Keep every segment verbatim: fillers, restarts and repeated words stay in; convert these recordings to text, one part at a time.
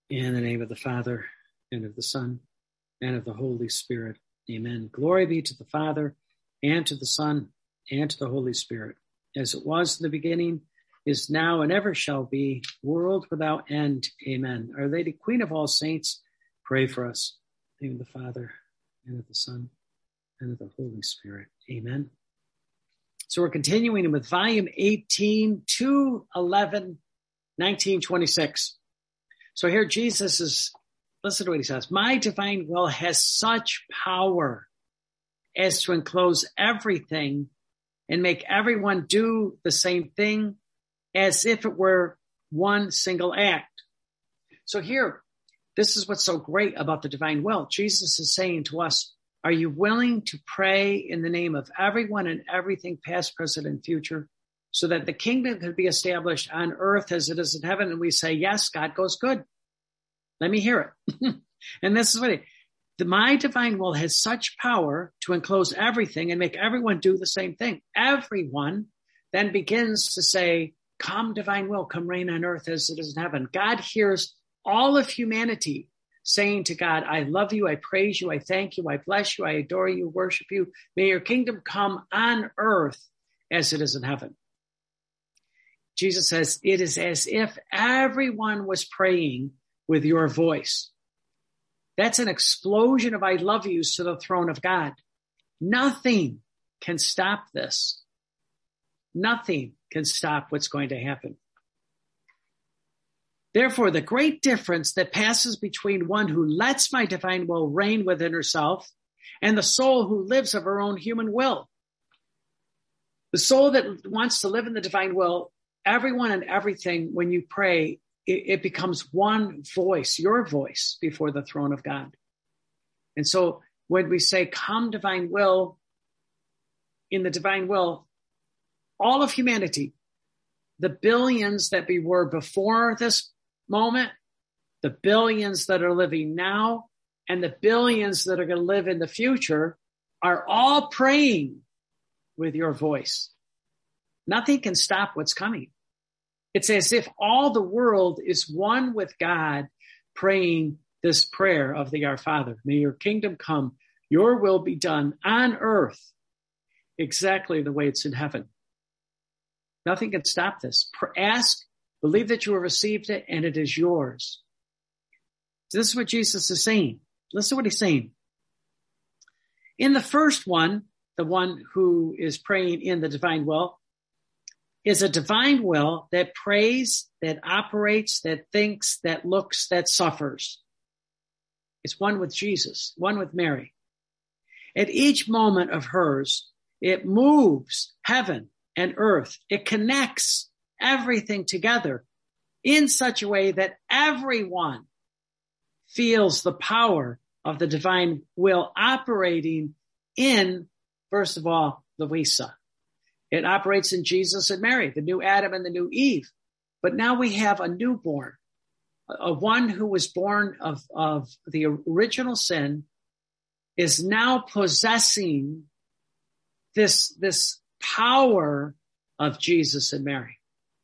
In the name of the Father, and of the Son, and of the Holy Spirit. Amen. Glory be to the Father, and to the Son, and to the Holy Spirit, as it was in the beginning, is now, and ever shall be, world without end. Amen. Our Lady, Queen of all saints, pray for us. In the name of the Father, and of the Son, and of the Holy Spirit. Amen. So we're continuing with volume eighteen, two eleven, nineteen twenty-six. So here Jesus is, listen to what he says. My divine will has such power as to enclose everything and make everyone do the same thing as if it were one single act. So here, this is what's so great about the divine will. Jesus is saying to us, are you willing to pray in the name of everyone and everything, past, present, and future, so that the kingdom could be established on earth as it is in heaven? And we say, yes, God goes, good. Let me hear it. And this is what it, the, my divine will has such power to enclose everything and make everyone do the same thing. Everyone then begins to say, come divine will, come reign on earth as it is in heaven. God hears all of humanity saying to God, I love you, I praise you, I thank you, I bless you, I adore you, worship you. May your kingdom come on earth as it is in heaven. Jesus says, it is as if everyone was praying with your voice. That's an explosion of I love yous to the throne of God. Nothing can stop this. Nothing can stop what's going to happen. Therefore, the great difference that passes between one who lets my divine will reign within herself and the soul who lives of her own human will. The soul that wants to live in the divine will, everyone and everything, when you pray, it becomes one voice, your voice, before the throne of God. And so when we say, come divine will, in the divine will, all of humanity, the billions that we were before this moment, the billions that are living now, and the billions that are going to live in the future are all praying with your voice. Nothing can stop what's coming. It's as if all the world is one with God, praying this prayer of the Our Father. May your kingdom come, your will be done on earth, exactly the way it's in heaven. Nothing can stop this. Ask, believe that you have received it, and it is yours. This is what Jesus is saying. Listen to what he's saying. In the first one, the one who is praying in the divine will, is a divine will that prays, that operates, that thinks, that looks, that suffers. It's one with Jesus, one with Mary. At each moment of hers, it moves heaven and earth. It connects everything together in such a way that everyone feels the power of the divine will operating in, first of all, Louisa. It operates in Jesus and Mary, the new Adam and the new Eve. But now we have a newborn, a one who was born of, of the original sin, is now possessing this, this power of Jesus and Mary.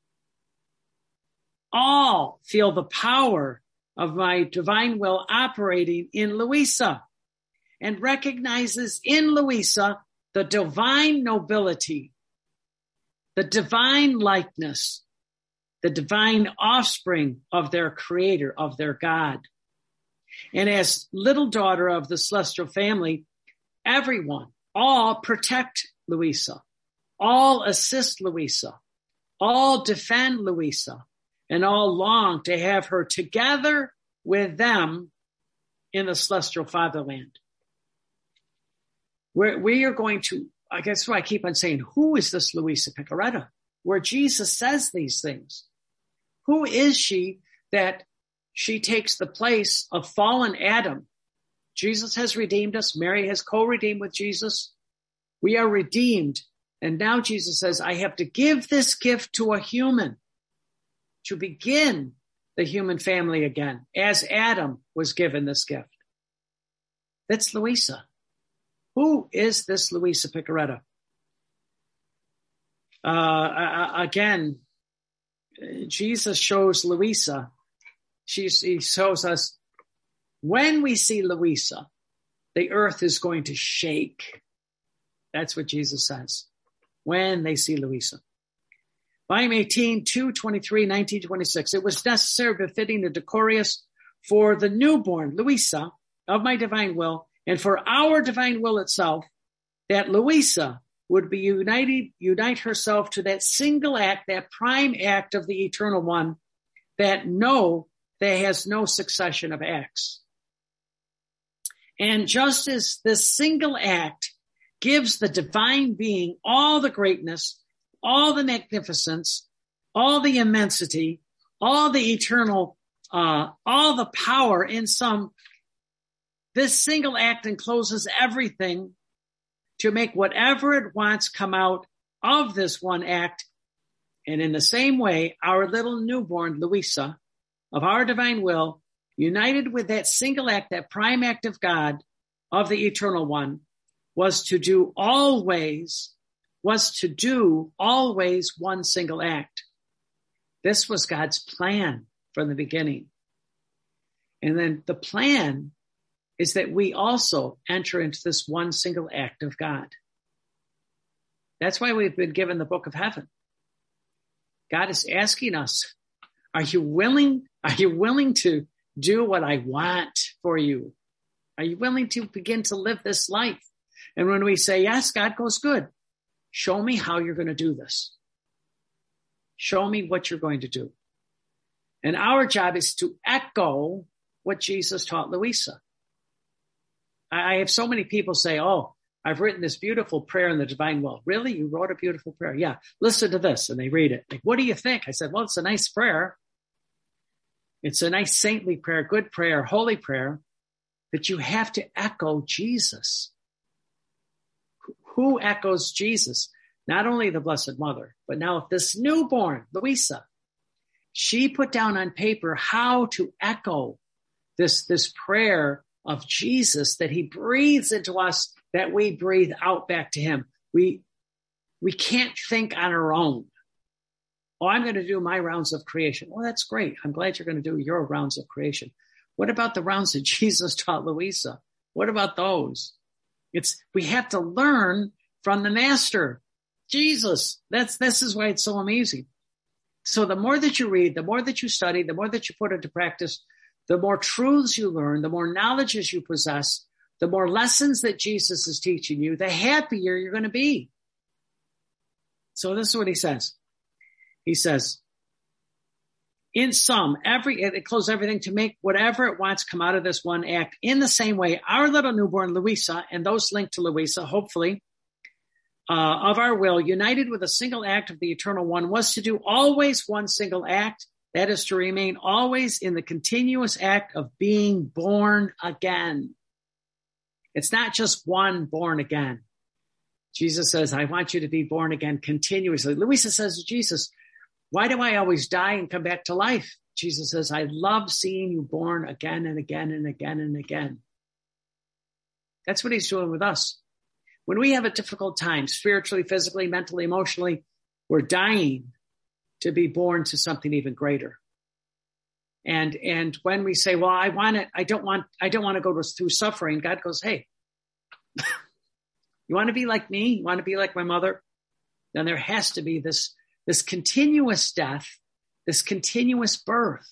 All feel the power of my divine will operating in Louisa, and recognizes in Louisa the divine nobility, the divine likeness, the divine offspring of their creator, of their God. And as little daughter of the celestial family, everyone, all protect Louisa, all assist Louisa, all defend Louisa, and all long to have her together with them in the celestial fatherland. Where we are going to, I guess why I keep on saying, who is this Louisa Picaretta? Where Jesus says these things. Who is she that she takes the place of fallen Adam? Jesus has redeemed us. Mary has co-redeemed with Jesus. We are redeemed. And now Jesus says, I have to give this gift to a human to begin the human family again, as Adam was given this gift. That's Louisa. Who is this Louisa Picaretta? Uh, again, Jesus shows Louisa She, she shows us when we see Louisa, the earth is going to shake. That's what Jesus says. When they see Louisa. Volume eighteen, two twenty-three, nineteen twenty-six. It was necessary, befitting, and decorous for the newborn Louisa of my divine will, and for our divine will itself, that Louisa would be united, unite herself to that single act, that prime act of the Eternal One, that no, that has no succession of acts. And just as this single act gives the divine being all the greatness, all the magnificence, all the immensity, all the eternal, uh, all the power in some, this single act encloses everything to make whatever it wants come out of this one act. And in the same way, our little newborn Louisa of our divine will, united with that single act, that prime act of God, of the Eternal One, was to do always, was to do always one single act. This was God's plan from the beginning. And then the plan is that we also enter into this one single act of God. That's why we've been given the book of heaven. God is asking us, are you willing, are you willing to do what I want for you? Are you willing to begin to live this life? And when we say, yes, God goes, good. Show me how you're going to do this. Show me what you're going to do. And our job is to echo what Jesus taught Louisa. I have so many people say, oh, I've written this beautiful prayer in the divine will. Really? You wrote a beautiful prayer? Yeah. Listen to this. And they read it. Like, what do you think? I said, well, it's a nice prayer. It's a nice saintly prayer, good prayer, holy prayer, but you have to echo Jesus. Who echoes Jesus? Not only the Blessed Mother, but now this newborn, Louisa, she put down on paper how to echo this, this prayer of Jesus that he breathes into us, that we breathe out back to him. We, we can't think on our own. Oh, I'm going to do my rounds of creation. Well, that's great. I'm glad you're going to do your rounds of creation. What about the rounds that Jesus taught Louisa? What about those? It's, we have to learn from the master, Jesus. That's, this is why it's so amazing. So the more that you read, the more that you study, the more that you put into practice, the more truths you learn, the more knowledges you possess, the more lessons that Jesus is teaching you, the happier you're going to be. So this is what he says. He says, in sum, every, it closes everything to make whatever it wants come out of this one act. In the same way, our little newborn Louisa and those linked to Louisa, hopefully, uh, of our will, united with a single act of the Eternal One, was to do always one single act. That is to remain always in the continuous act of being born again. It's not just one born again. Jesus says, I want you to be born again continuously. Louisa says to Jesus, why do I always die and come back to life? Jesus says, I love seeing you born again and again and again and again. That's what he's doing with us. When we have a difficult time, spiritually, physically, mentally, emotionally, we're dying to be born to something even greater. And, and when we say, well, I want it, I don't want, I don't want to go through suffering. God goes, hey, you want to be like me? You want to be like my mother? Then there has to be this, this continuous death, this continuous birth.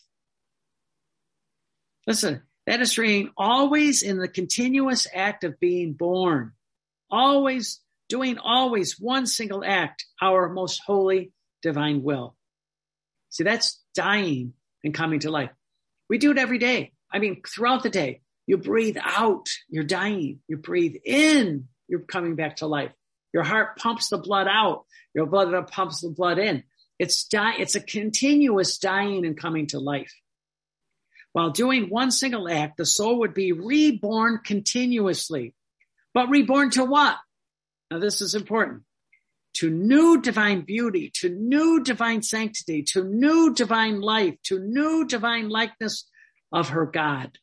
Listen, that is being always in the continuous act of being born, always doing always one single act, our most holy divine will. See, that's dying and coming to life. We do it every day. I mean, throughout the day, you breathe out, you're dying. You breathe in, you're coming back to life. Your heart pumps the blood out. Your blood pumps the blood in. It's die. It's a continuous dying and coming to life. While doing one single act, the soul would be reborn continuously. But reborn to what? Now, this is important. To new divine beauty, to new divine sanctity, to new divine life, to new divine likeness of her God.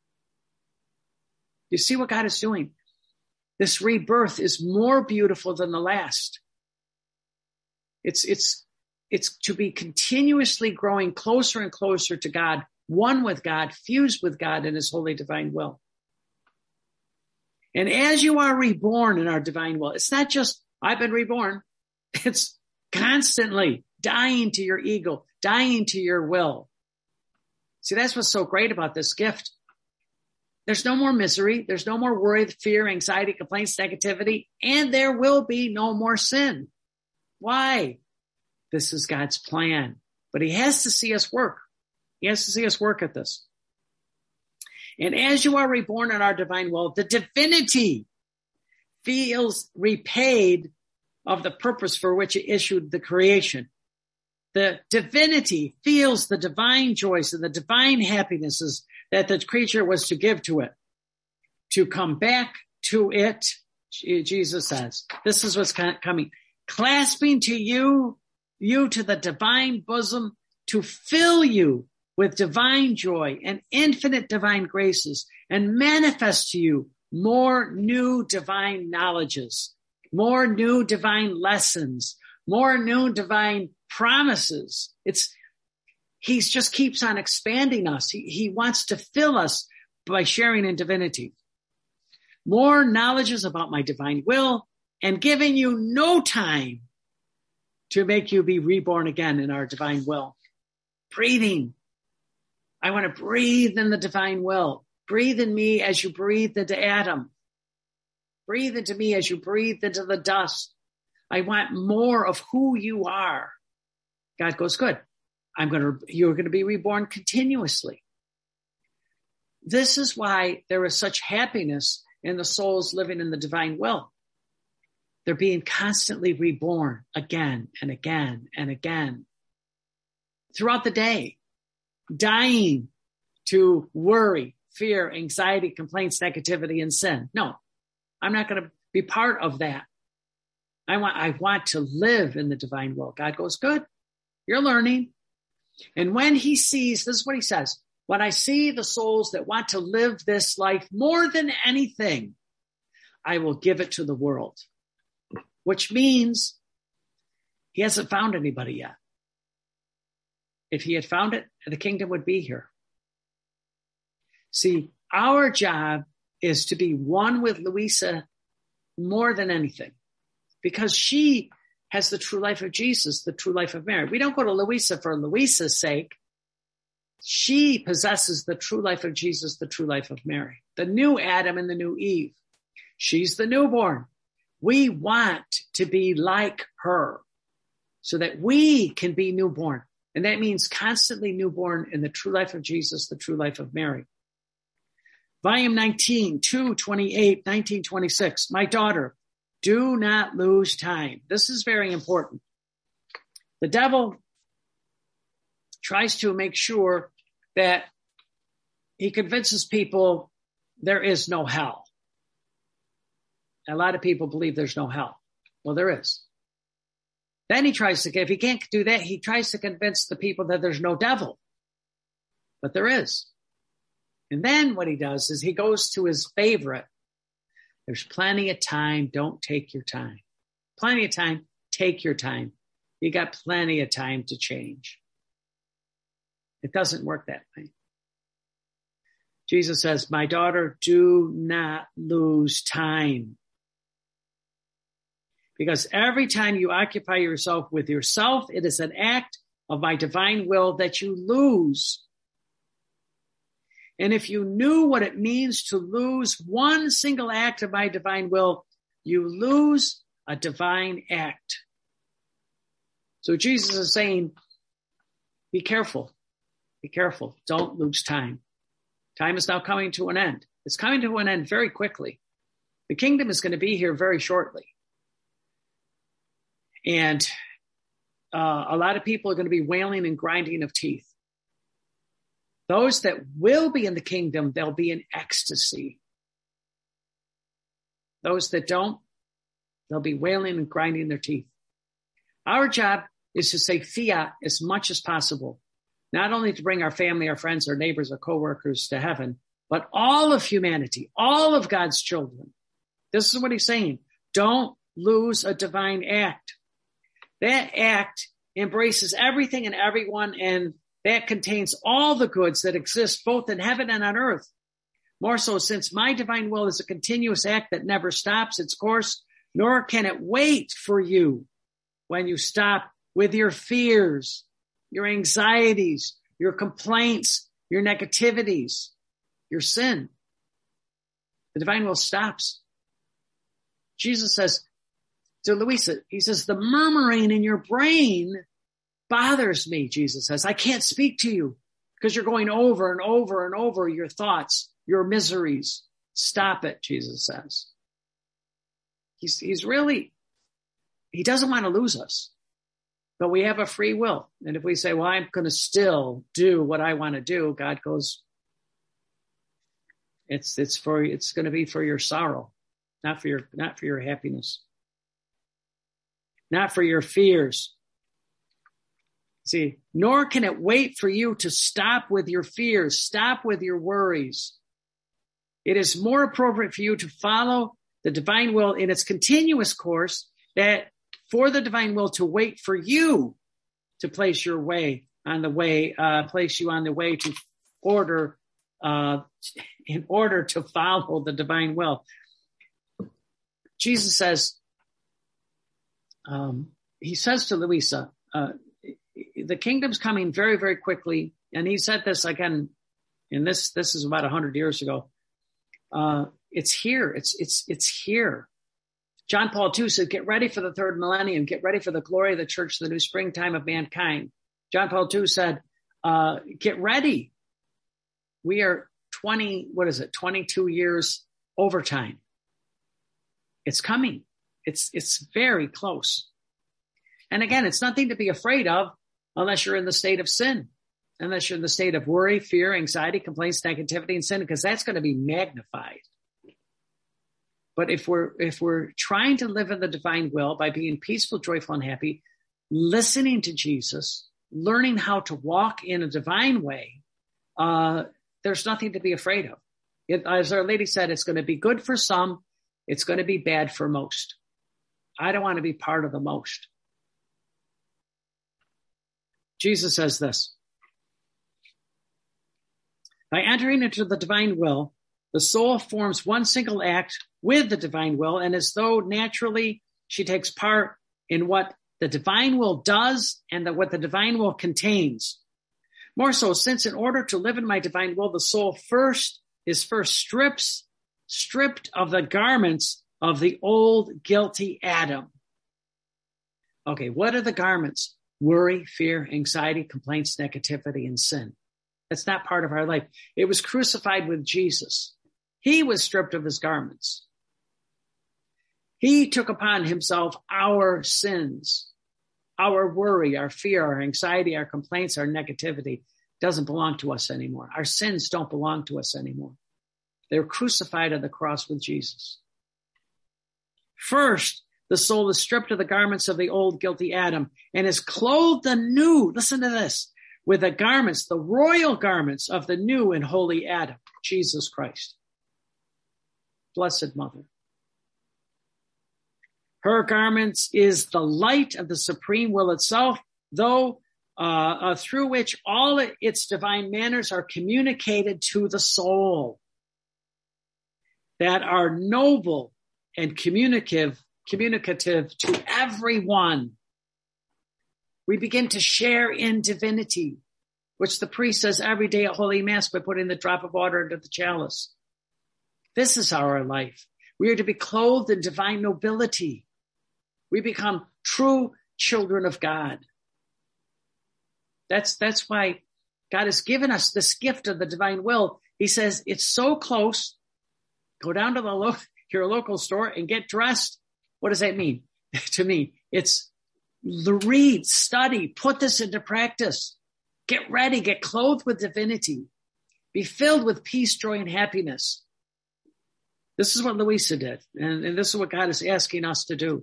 You see what God is doing? This rebirth is more beautiful than the last. It's, it's, it's to be continuously growing closer and closer to God one with God, fused with God in his holy divine will. And as you are reborn in our divine will, it's not just, I've been reborn. It's constantly dying to your ego, dying to your will. See, that's what's so great about this gift. There's no more misery. There's no more worry, fear, anxiety, complaints, negativity, and there will be no more sin. Why? This is God's plan. But he has to see us work. He has to see us work at this. And as you are reborn in our divine will, the divinity feels repaid of the purpose for which it issued the creation. The divinity feels the divine joys and the divine happinesses that the creature was to give to it. To come back to it, Jesus says, this is what's coming. Clasping to you, you to the divine bosom, to fill you with divine joy and infinite divine graces, and manifest to you more new divine knowledges, more new divine lessons, more new divine promises. It's, he just keeps on expanding us. He, he wants to fill us by sharing in divinity. More knowledges about my divine will, and giving you no time to make you be reborn again in our divine will. Breathing. I want to breathe in the divine will. Breathe in me as you breathed into Adam. Breathe into me as you breathed into the dust. I want more of who you are. God goes, good. I'm going to, you're going to be reborn continuously. This is why there is such happiness in the souls living in the divine will. They're being constantly reborn again and again and again throughout the day, dying to worry, fear, anxiety, complaints, negativity, and sin. No, I'm not going to be part of that. I want, I want to live in the divine will. God goes, good. You're learning. And when he sees, this is what he says, when I see the souls that want to live this life more than anything, I will give it to the world, which means he hasn't found anybody yet. If he had found it, the kingdom would be here. See, our job is to be one with Louisa more than anything, because she has the true life of Jesus, the true life of Mary. We don't go to Louisa for Louisa's sake. She possesses the true life of Jesus, the true life of Mary, the new Adam and the new Eve. She's the newborn. We want to be like her so that we can be newborn. And that means constantly newborn in the true life of Jesus, the true life of Mary. Volume nineteen, two twenty-eight, nineteen twenty-six. My daughter, do not lose time. This is very important. The devil tries to make sure that he convinces people there is no hell. A lot of people believe there's no hell. Well, there is. Then he tries to, if he can't do that, he tries to convince the people that there's no devil. But there is. And then what he does is he goes to his favorite. There's plenty of time. Don't take your time. Plenty of time. Take your time. You got plenty of time to change. It doesn't work that way. Jesus says, my daughter, do not lose time. Because every time you occupy yourself with yourself, it is an act of my divine will that you lose. And if you knew what it means to lose one single act of my divine will, you lose a divine act. So Jesus is saying, be careful. Be careful. Don't lose time. Time is now coming to an end. It's coming to an end very quickly. The kingdom is going to be here very shortly. And uh, a lot of people are going to be wailing and grinding of teeth. Those that will be in the kingdom, they'll be in ecstasy. Those that don't, they'll be wailing and grinding their teeth. Our job is to say fiat as much as possible, not only to bring our family, our friends, our neighbors, our coworkers to heaven, but all of humanity, all of God's children. This is what he's saying. Don't lose a divine act. That act embraces everything and everyone, and that contains all the goods that exist both in heaven and on earth. More so, since my divine will is a continuous act that never stops its course, nor can it wait for you when you stop with your fears, your anxieties, your complaints, your negativities, your sin. The divine will stops. Jesus says to Louisa, he says, the murmuring in your brain bothers me, Jesus says. I can't speak to you because you're going over and over and over your thoughts, your miseries. Stop it, Jesus says. He's, he's really, he doesn't want to lose us, but we have a free will. And if we say, well, I'm going to still do what I want to do, God goes, it's, it's for, it's going to be for your sorrow, not for your, not for your happiness, not for your fears. See, nor can it wait for you to stop with your fears, stop with your worries. It is more appropriate for you to follow the divine will in its continuous course, that for the divine will to wait for you to place your way on the way, uh, place you on the way to order, uh, in order to follow the divine will. Jesus says, um, he says to Louisa, uh, the kingdom's coming very, very quickly. And he said this again, and this, this is about a hundred years ago. Uh, it's here. It's, it's, it's here. John Paul the Second said, get ready for the third millennium. Get ready for the glory of the church, the new springtime of mankind. John Paul the Second said, uh, get ready. We are twenty, what is it? twenty-two years overtime. It's coming. It's, it's very close. And again, it's nothing to be afraid of unless you're in the state of sin, unless you're in the state of worry, fear, anxiety, complaints, negativity, and sin, because that's going to be magnified. But if we're, if we're trying to live in the divine will by being peaceful, joyful, and happy, listening to Jesus, learning how to walk in a divine way, uh, there's nothing to be afraid of. It, as Our Lady said, it's going to be good for some. It's going to be bad for most. I don't want to be part of the most. Jesus says this, by entering into the divine will, the soul forms one single act with the divine will, and as though naturally she takes part in what the divine will does and the, what the divine will contains. More so, since in order to live in my divine will, the soul first is first strips, stripped of the garments of the old guilty Adam. Okay, what are the garments? Worry, fear, anxiety, complaints, negativity, and sin. That's not part of our life. It was crucified with Jesus. He was stripped of his garments. He took upon himself our sins, our worry, our fear, our anxiety, our complaints, our negativity doesn't belong to us anymore. Our sins don't belong to us anymore. They were crucified on the cross with Jesus. First, the soul is stripped of the garments of the old guilty Adam and is clothed anew. Listen to this. With the garments, the royal garments of the new and holy Adam, Jesus Christ. Blessed Mother. Her garments is the light of the supreme will itself, though uh, uh, through which all its divine manners are communicated to the soul, that are noble and communicative, communicative to everyone. We begin to share in divinity, which the priest says every day at Holy Mass by putting the drop of water into the chalice. This is our life. We are to be clothed in divine nobility. We become true children of God. That's, that's why God has given us this gift of the divine will. He says, it's so close. Go down to the lo- your local store and get dressed. What does that mean? To me, it's read, study, put this into practice. Get ready, get clothed with divinity. Be filled with peace, joy, and happiness. This is what Louisa did, and, and this is what God is asking us to do.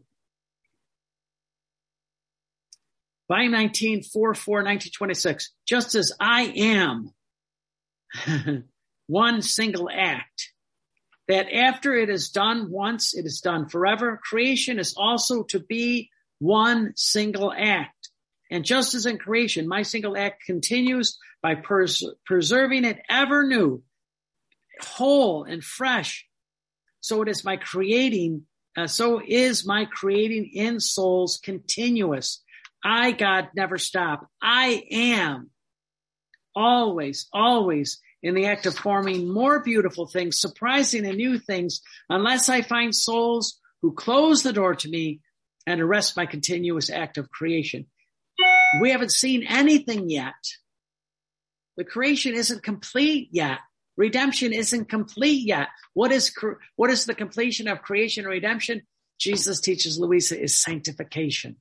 By nineteen forty-four, nineteen twenty-six, just as I am one single act, that after it is done once, it is done forever. Creation is also to be one single act. And just as in creation, my single act continues by pers- preserving it ever new, whole and fresh. So it is my creating, uh, so is my creating in souls continuous. I, God, never stop. I am always, always in the act of forming more beautiful things, surprising and new things, unless I find souls who close the door to me and arrest my continuous act of creation. We haven't seen anything yet. The creation isn't complete yet. Redemption isn't complete yet. What is, what is the completion of creation and redemption? Jesus teaches Louisa is sanctification.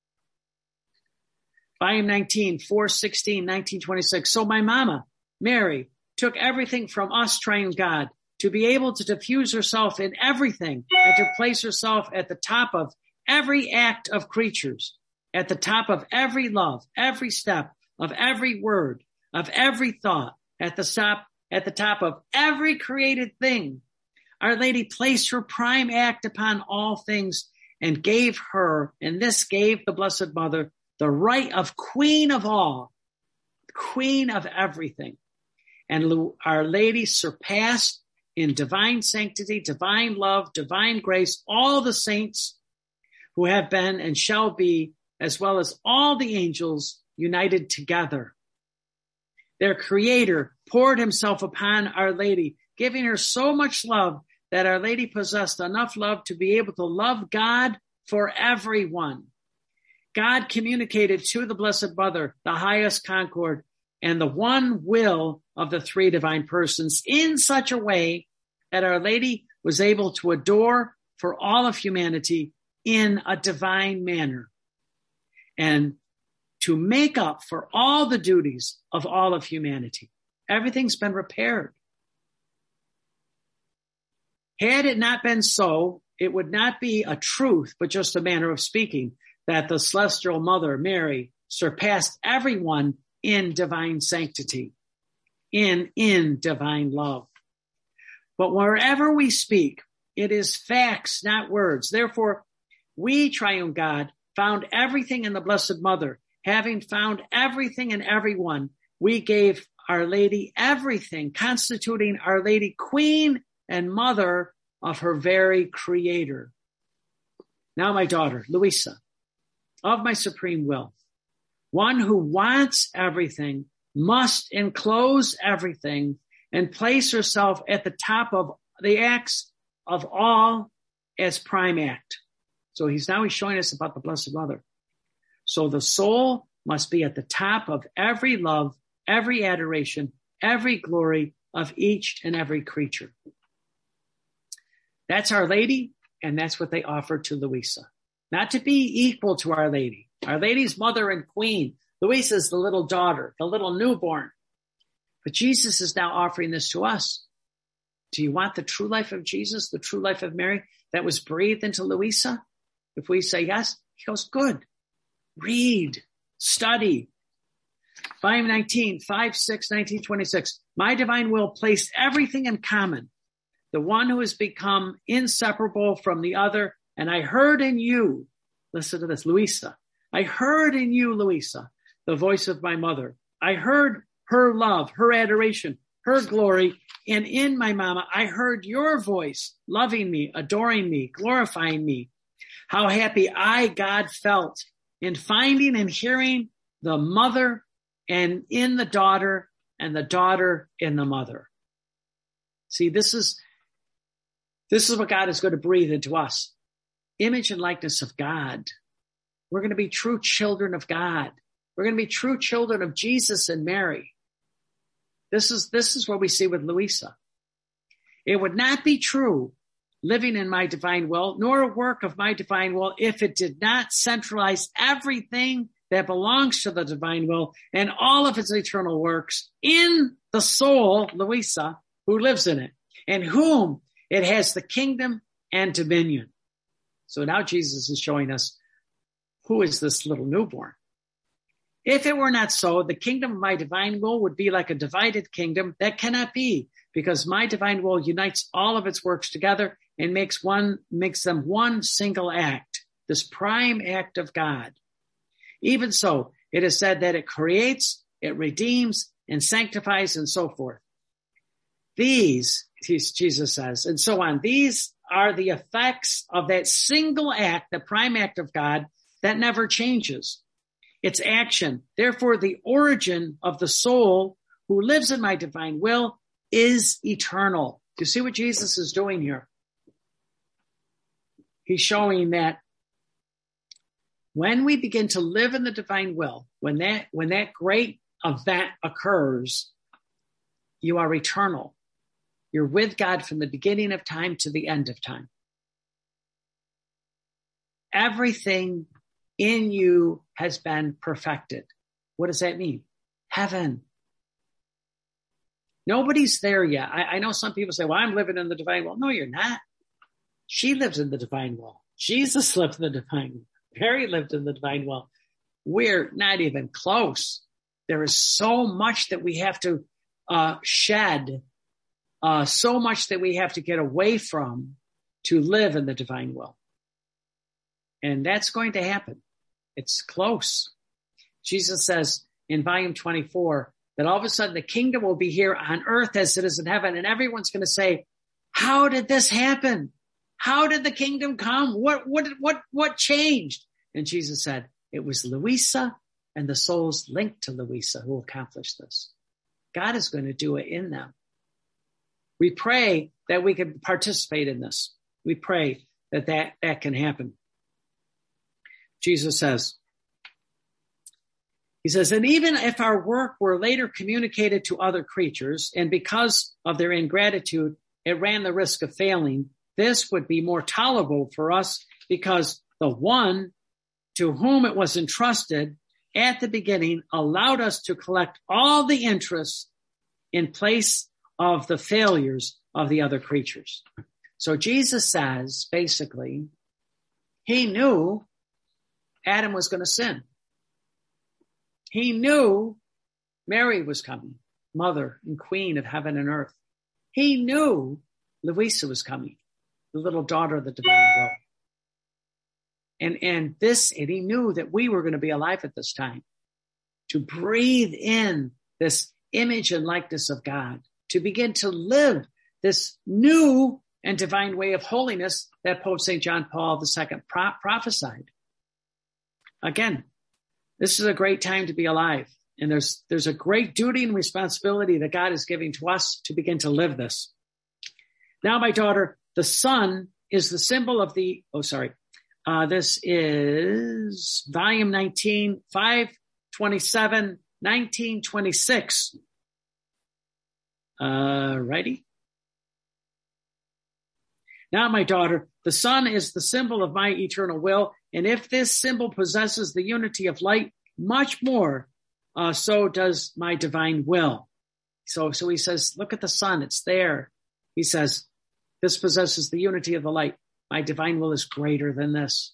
Volume nineteen, four sixteen, nineteen twenty-six. So my mama, Mary, took everything from us, triune God, to be able to diffuse herself in everything and to place herself at the top of every act of creatures, at the top of every love, every step of every word, of every thought, at the top, at the top of every created thing. Our Lady placed her prime act upon all things and gave her, and this gave the Blessed Mother the right of queen of all, queen of everything. And Our Lady surpassed in divine sanctity, divine love, divine grace, all the saints who have been and shall be, as well as all the angels united together. Their Creator poured himself upon Our Lady, giving her so much love that Our Lady possessed enough love to be able to love God for everyone. God communicated to the Blessed Mother the highest concord and the one will of the three divine persons in such a way that Our Lady was able to adore for all of humanity in a divine manner and to make up for all the duties of all of humanity. Everything's been repaired. Had it not been so, it would not be a truth, but just a manner of speaking, that the celestial mother, Mary, surpassed everyone in divine sanctity, in, in divine love. But wherever we speak, it is facts, not words. Therefore, we, triune God, found everything in the Blessed Mother. Having found everything in everyone, we gave Our Lady everything, constituting Our Lady Queen and Mother of her very Creator. Now, my daughter, Louisa, of my supreme will, one who wants everything must enclose everything and place herself at the top of the acts of all as prime act. So he's now he's showing us about the Blessed Mother. So the soul must be at the top of every love, every adoration, every glory of each and every creature. That's Our Lady, and that's what they offered to Louisa. Not to be equal to Our Lady. Our Lady's mother and queen. Louisa's the little daughter, the little newborn. But Jesus is now offering this to us. Do you want the true life of Jesus, the true life of Mary that was breathed into Louisa? If we say yes, he goes, good. Read, study. Volume nineteen, five, six, nineteen twenty-six. My divine will placed everything in common. The one who has become inseparable from the other. And I heard in you, listen to this, Louisa. I heard in you, Louisa, the voice of my mother. I heard her love, her adoration, her glory. And in my mama, I heard your voice, loving me, adoring me, glorifying me. How happy I, God, felt in finding and hearing the mother and in the daughter and the daughter in the mother. See, this is, this is what God is going to breathe into us. Image and likeness of God. We're going to be true children of God. We're going to be true children of Jesus and Mary. This is, this is what we see with Louisa. It would not be true living in my divine will, nor a work of my divine will, if it did not centralize everything that belongs to the divine will and all of its eternal works in the soul, Louisa, who lives in it, and whom it has the kingdom and dominion. So now Jesus is showing us who is this little newborn. If it were not so, the kingdom of my divine will would be like a divided kingdom. That cannot be, because my divine will unites all of its works together and makes one, makes them one single act, this prime act of God. Even so, it is said that it creates, it redeems, and sanctifies, and so forth. These, Jesus says, and so on, these are the effects of that single act, the prime act of God, that never changes. Its action. Therefore, the origin of the soul who lives in my divine will is eternal. Do you see what Jesus is doing here? He's showing that when we begin to live in the divine will, when that, when that great event occurs, you are eternal. You're with God from the beginning of time to the end of time. Everything in you has been perfected. What does that mean? Heaven. Nobody's there yet. I, I know some people say, well, I'm living in the divine will. No, you're not. She lives in the divine will. Jesus lived in the divine will. Mary lived in the divine will. We're not even close. There is so much that we have to uh, shed, uh, so much that we have to get away from to live in the divine will. And that's going to happen. It's close. Jesus says in volume twenty-four that all of a sudden the kingdom will be here on earth as it is in heaven. And everyone's going to say, how did this happen? How did the kingdom come? What, what, what, what changed? And Jesus said, it was Louisa and the souls linked to Louisa who accomplished this. God is going to do it in them. We pray that we can participate in this. We pray that that, that can happen. Jesus says, he says, and even if our work were later communicated to other creatures, and because of their ingratitude, it ran the risk of failing, this would be more tolerable for us because the one to whom it was entrusted at the beginning allowed us to collect all the interest in place of the failures of the other creatures. So Jesus says, basically, he knew Adam was going to sin. He knew Mary was coming, mother and queen of heaven and earth. He knew Louisa was coming, the little daughter of the divine will. And, and this, and he knew that we were going to be alive at this time to breathe in this image and likeness of God, to begin to live this new and divine way of holiness that Pope Saint John Paul the Second pro- prophesied. Again, this is a great time to be alive. And there's, there's a great duty and responsibility that God is giving to us to begin to live this. Now, my daughter, the sun is the symbol of the, oh, sorry. Uh, this is volume nineteen, five twenty-seven, nineteen twenty-six. Uh, righty. Now, my daughter, the sun is the symbol of my eternal will. And if this symbol possesses the unity of light, much more, uh, so does my divine will. So, so he says, look at the sun. It's there. He says, this possesses the unity of the light. My divine will is greater than this.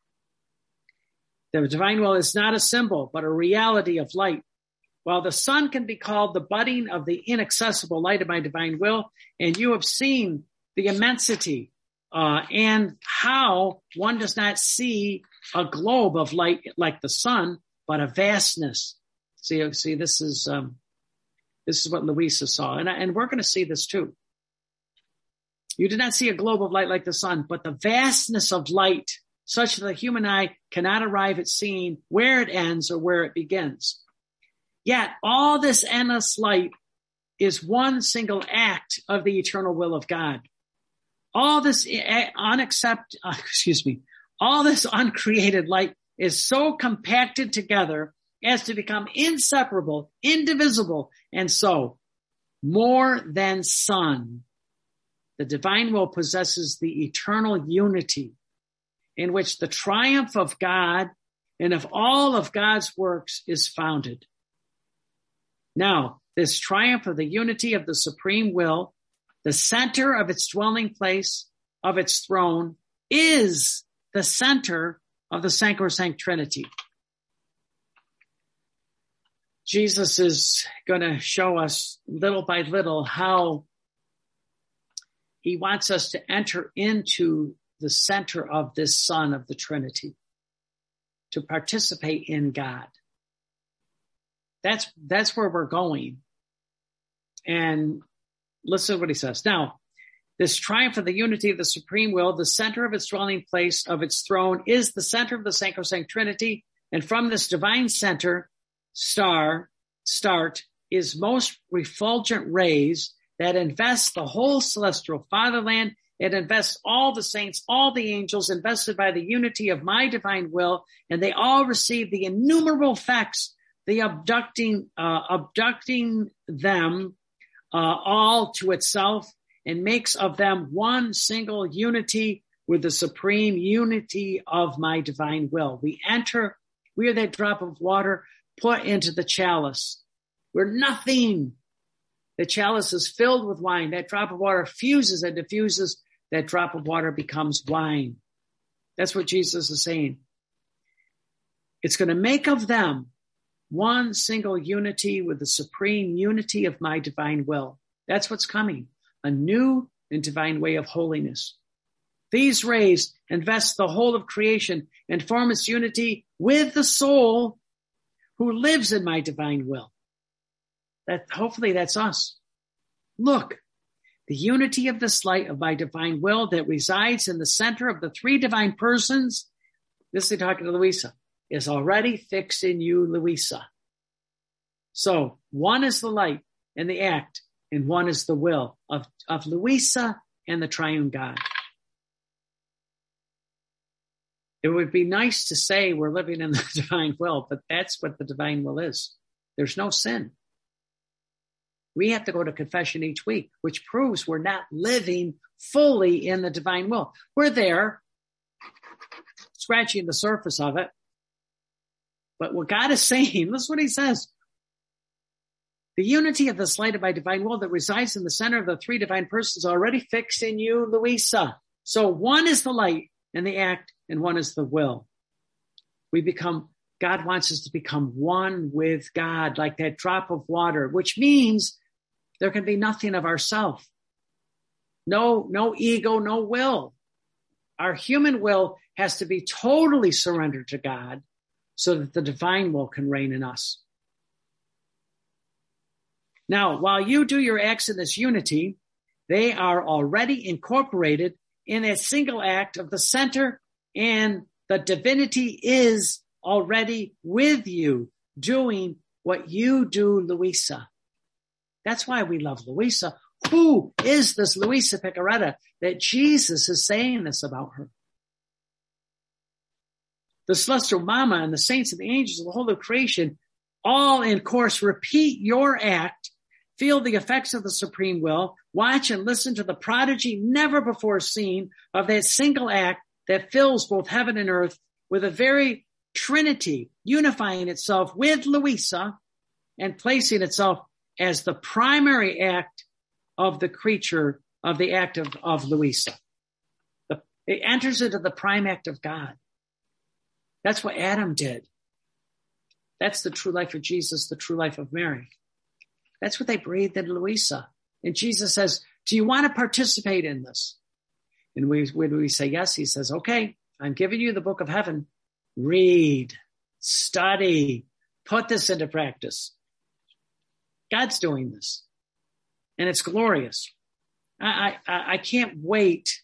The divine will is not a symbol, but a reality of light. While the sun can be called the budding of the inaccessible light of my divine will, and you have seen the immensity uh, and how one does not see a globe of light like the sun, but a vastness. See, see, this is um, this is what Louisa saw, and and we're going to see this too. You did not see a globe of light like the sun, but the vastness of light, such that the human eye cannot arrive at seeing where it ends or where it begins. Yet all this endless light is one single act of the eternal will of God. All this unaccept, uh, excuse me, all this uncreated light is so compacted together as to become inseparable, indivisible, and so more than sun. The divine will possesses the eternal unity in which the triumph of God and of all of God's works is founded. Now, this triumph of the unity of the supreme will, the center of its dwelling place, of its throne, is the center of the Sacrosanct Trinity. Jesus is going to show us little by little how he wants us to enter into the center of this Son of the Trinity. to participate in God. That's, that's where we're going. And listen to what he says. Now, this triumph of the unity of the supreme will, the center of its dwelling place of its throne, is the center of the sacrosanct Trinity. And from this divine center, star, start, is most refulgent rays that invest the whole celestial fatherland. It invests all the saints, all the angels, invested by the unity of my divine will, and they all receive the innumerable effects, the abducting, uh, abducting them uh, all to itself, and makes of them one single unity with the supreme unity of my divine will. We enter, we are that drop of water put into the chalice. We're nothing. The chalice is filled with wine. That drop of water fuses and diffuses. That drop of water becomes wine. That's what Jesus is saying. It's going to make of them one single unity with the supreme unity of my divine will. That's what's coming. A new and divine way of holiness. These rays invest the whole of creation and form its unity with the soul who lives in my divine will. That hopefully that's us. Look, the unity of this light of my divine will that resides in the center of the three divine persons, this is talking to Louisa, is already fixed in you, Louisa. So one is the light and the act, and one is the will of, of Louisa and the triune God. It would be nice to say we're living in the divine will, but that's what the divine will is. There's no sin. We have to go to confession each week, which proves we're not living fully in the divine will. We're there, scratching the surface of it. But what God is saying, listen what he says. The unity of this light of my divine will that resides in the center of the three divine persons already fixed in you, Louisa. So one is the light and the act, and one is the will. We become, God wants us to become one with God, like that drop of water, which means there can be nothing of ourself. No, no ego, no will. Our human will has to be totally surrendered to God so that the divine will can reign in us. Now, while you do your acts in this unity, they are already incorporated in a single act of the center, and the divinity is already with you doing what you do, Louisa. That's why we love Louisa. Who is this Louisa Picaretta that Jesus is saying this about her? The celestial mama and the saints and the angels of the whole of creation, all in course, repeat your act, feel the effects of the supreme will, watch and listen to the prodigy never before seen of that single act that fills both heaven and earth with a very Trinity, unifying itself with Louisa and placing itself as the primary act of the creature, of the act of, of Louisa. The, it enters into the prime act of God. That's what Adam did. That's the true life of Jesus, the true life of Mary. That's what they breathed in Louisa. And Jesus says, do you want to participate in this? And we, when we say yes, he says, okay, I'm giving you the book of heaven. Read, study, put this into practice. God's doing this. And it's glorious. I, I, I can't wait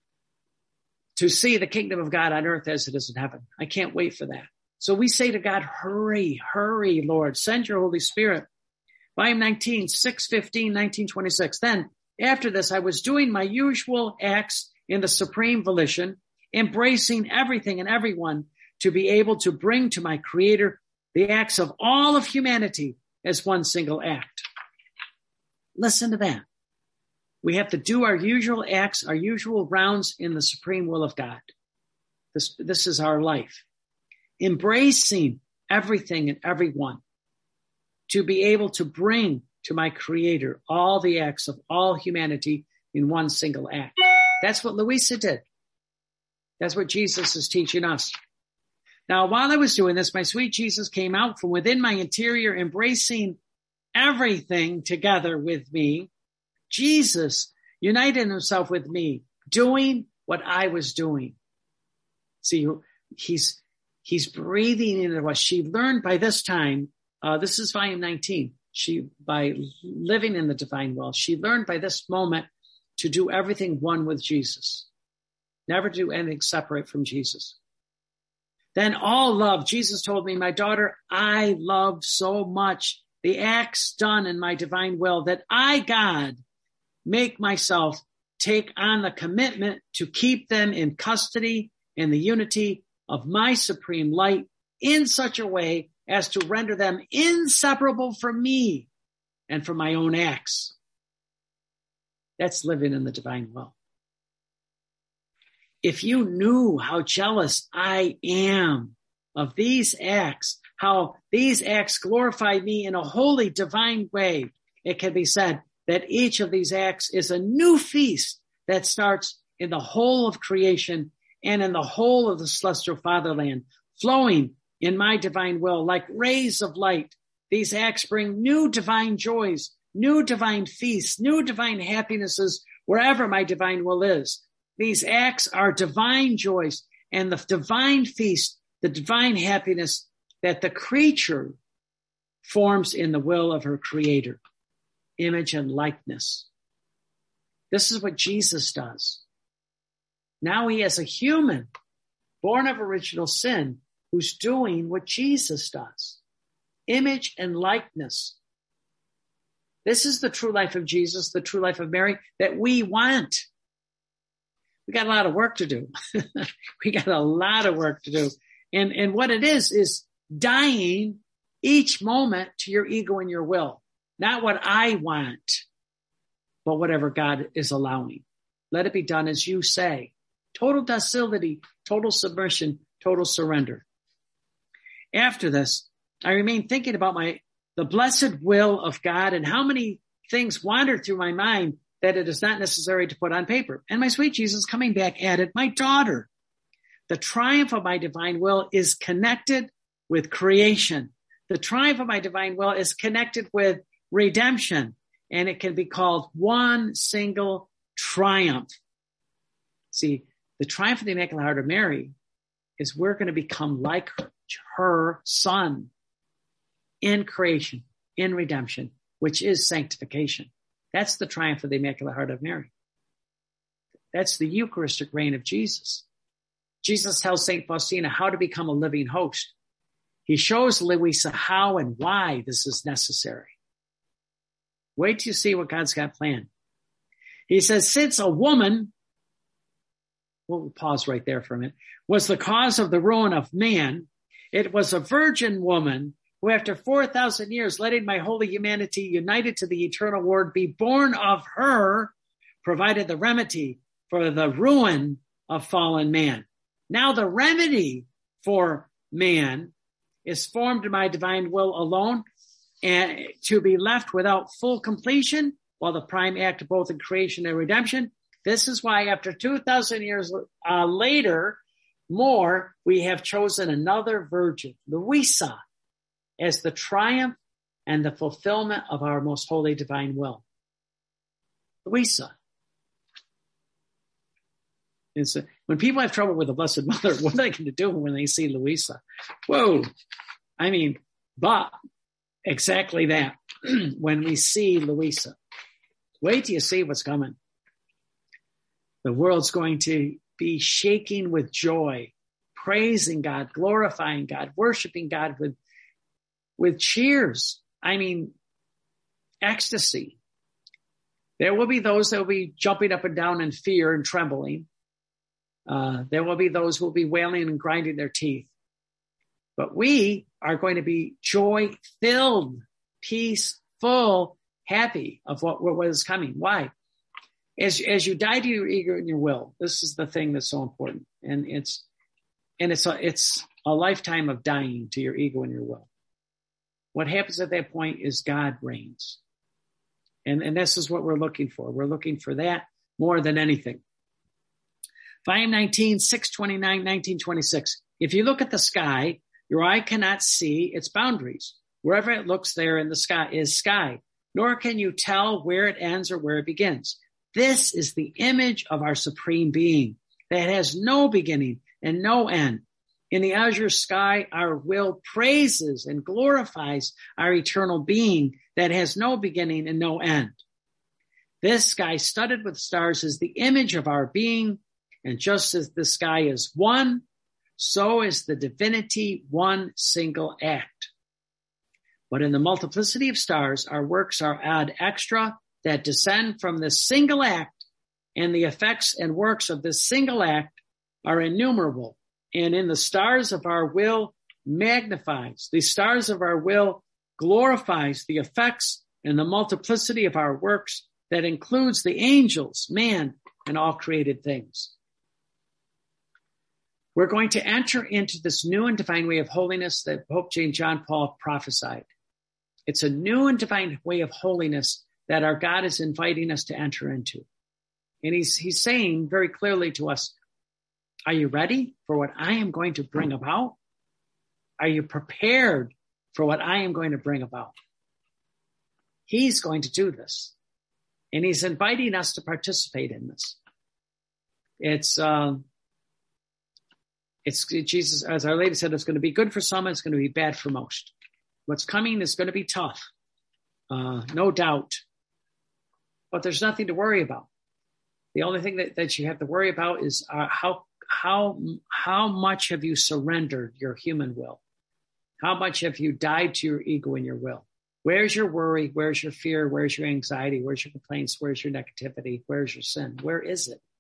to see the kingdom of God on earth as it is in heaven. I can't wait for that. So we say to God, hurry, hurry, Lord, send your Holy Spirit. Volume nineteen, six fifteen, nineteen twenty-six. Then after this, I was doing my usual acts in the supreme volition, embracing everything and everyone to be able to bring to my Creator the acts of all of humanity as one single act. Listen to that. We have to do our usual acts, our usual rounds in the supreme will of God. This, this is our life. Embracing everything and everyone to be able to bring to my Creator all the acts of all humanity in one single act. That's what Louisa did. That's what Jesus is teaching us. Now, while I was doing this, my sweet Jesus came out from within my interior, embracing everything together with me. Jesus united himself with me, doing what I was doing. See, he's, He's breathing into us. She learned by this time, uh, this is volume nineteen. She, by living in the divine will, she learned by this moment to do everything one with Jesus. Never do anything separate from Jesus. Then all love. Jesus told me, my daughter, I love so much the acts done in my divine will that I, God, make myself take on the commitment to keep them in custody in the unity of my supreme light in such a way as to render them inseparable from me and from my own acts. That's living in the divine will. If you knew how jealous I am of these acts, how these acts glorify me in a holy divine way, it can be said that each of these acts is a new feast that starts in the whole of creation and in the whole of the celestial fatherland, flowing in my divine will like rays of light. These acts bring new divine joys, new divine feasts, new divine happinesses wherever my divine will is. These acts are divine joys and the divine feast, the divine happiness that the creature forms in the will of her creator, image and likeness. This is what Jesus does. Now he is a human born of original sin who's doing what Jesus does. Image and likeness. This is the true life of Jesus, the true life of Mary that we want. We got a lot of work to do. We got a lot of work to do. And, and what it is, is dying each moment to your ego and your will. Not what I want, but whatever God is allowing. Let it be done as you say. Total docility, total submission, total surrender. After this, I remain thinking about my the blessed will of God and how many things wandered through my mind that it is not necessary to put on paper. And my sweet Jesus coming back added, my daughter, the triumph of my divine will is connected with creation. The triumph of my divine will is connected with redemption, and it can be called one single triumph. See, the triumph of the Immaculate Heart of Mary is we're going to become like her, her son in creation, in redemption, which is sanctification. That's the triumph of the Immaculate Heart of Mary. That's the Eucharistic reign of Jesus. Jesus tells Saint Faustina how to become a living host. He shows Luisa how and why this is necessary. Wait till you see what God's got planned. He says, since a woman, we'll pause right there for a minute, was the cause of the ruin of man, it was a virgin woman who after four thousand years, letting my holy humanity united to the eternal word be born of her, provided the remedy for the ruin of fallen man. Now the remedy for man is formed in my divine will alone and to be left without full completion while the prime act both in creation and redemption. This is why after two thousand years uh, later, more, we have chosen another virgin, Luisa, as the triumph and the fulfillment of our most holy divine will. Luisa. And so when people have trouble with the Blessed Mother, what are they going to do when they see Luisa? Whoa. I mean, but exactly that. When we see Luisa, wait till you see what's coming. The world's going to be shaking with joy, praising God, glorifying God, worshiping God with, with cheers. I mean, ecstasy. There will be those that will be jumping up and down in fear and trembling. Uh, there will be those who will be wailing and grinding their teeth. But we are going to be joy-filled, peaceful, happy of what, what is coming. Why? As, as you die to your ego and your will, this is the thing that's so important. And it's, and it's a, it's a lifetime of dying to your ego and your will. What happens at that point is God reigns. And, and this is what we're looking for. We're looking for that more than anything. Volume nineteen, six twenty-nine, nineteen twenty-six. If you look at the sky, your eye cannot see its boundaries. Wherever it looks there in the sky is sky, nor can you tell where it ends or where it begins. This is the image of our supreme being that has no beginning and no end. In the azure sky, our will praises and glorifies our eternal being that has no beginning and no end. This sky studded with stars is the image of our being, and just as the sky is one, so is the divinity one single act. But in the multiplicity of stars, our works are ad extra that descend from this single act, and the effects and works of this single act are innumerable. And in the stars of our will magnifies, the stars of our will glorifies the effects and the multiplicity of our works that includes the angels, man, and all created things. We're going to enter into this new and divine way of holiness that Pope Saint John Paul prophesied. It's a new and divine way of holiness that our God is inviting us to enter into. And he's, he's saying very clearly to us, are you ready for what I am going to bring about? Are you prepared for what I am going to bring about? He's going to do this. And he's inviting us to participate in this. It's, um, it's Jesus, as Our Lady said, it's going to be good for some, it's going to be bad for most. What's coming is going to be tough, uh, no doubt. But there's nothing to worry about. The only thing that, that you have to worry about is uh, how how how much have you surrendered your human will? How much have you died to your ego and your will? Where's your worry? Where's your fear? Where's your anxiety? Where's your complaints? Where's your negativity? Where's your sin? Where is it?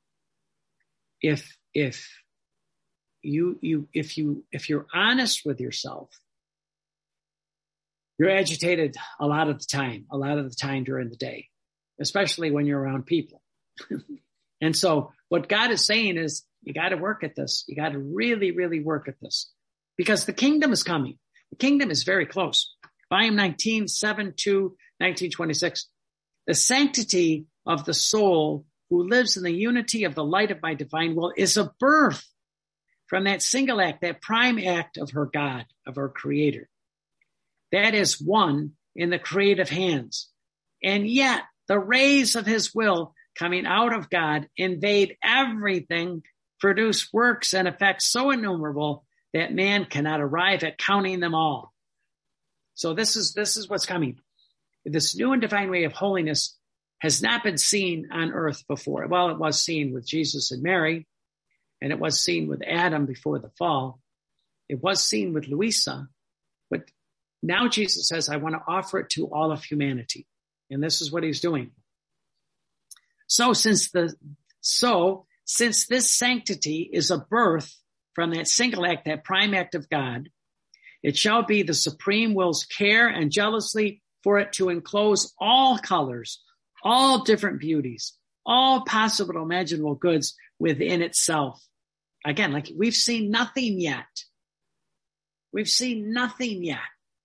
If if you you if you if you're honest with yourself, you're agitated a lot of the time, a lot of the time during the day, especially when you're around people. And so what God is saying is, you got to work at this. You got to really, really work at this, because the kingdom is coming. The kingdom is very close. Volume nineteen, seven to nineteen twenty-six. The sanctity of the soul who lives in the unity of the light of my divine will is a birth from that single act, that prime act of her God, of her creator. That is one in the creative hands. And yet the rays of his will coming out of God invade everything, produce works and effects so innumerable that man cannot arrive at counting them all. So this is, this is what's coming. This new and divine way of holiness has not been seen on earth before. Well, it was seen with Jesus and Mary, and it was seen with Adam before the fall. It was seen with Louisa, but now Jesus says, I want to offer it to all of humanity. And this is what he's doing. So since the, so since this sanctity is a birth from that single act, that prime act of God, it shall be the supreme will's care and jealously for it to enclose all colors, all different beauties, all possible imaginable goods within itself. Again, like we've seen nothing yet. We've seen nothing yet.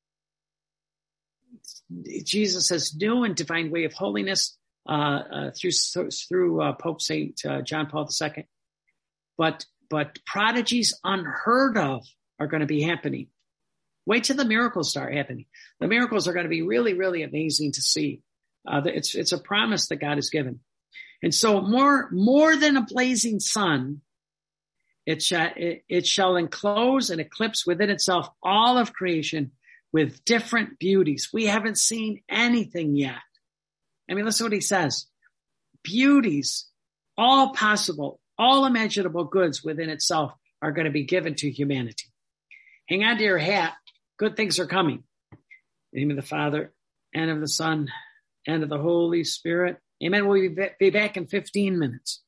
Jesus says new and divine way of holiness uh, uh, through through uh, Pope Saint uh, John Paul the Second. But but prodigies unheard of are going to be happening. Wait till the miracles start happening. The miracles are going to be really, really amazing to see. Uh, it's it's a promise that God has given. And so more more than a blazing sun, it shall it, it shall enclose and eclipse within itself all of creation with different beauties. We haven't seen anything yet. I mean, listen to what he says. Beauties, all possible, all imaginable goods within itself are going to be given to humanity. Hang on to your hat. Good things are coming. In the name of the Father, and of the Son, and of the Holy Spirit. Amen. We'll be back in fifteen minutes.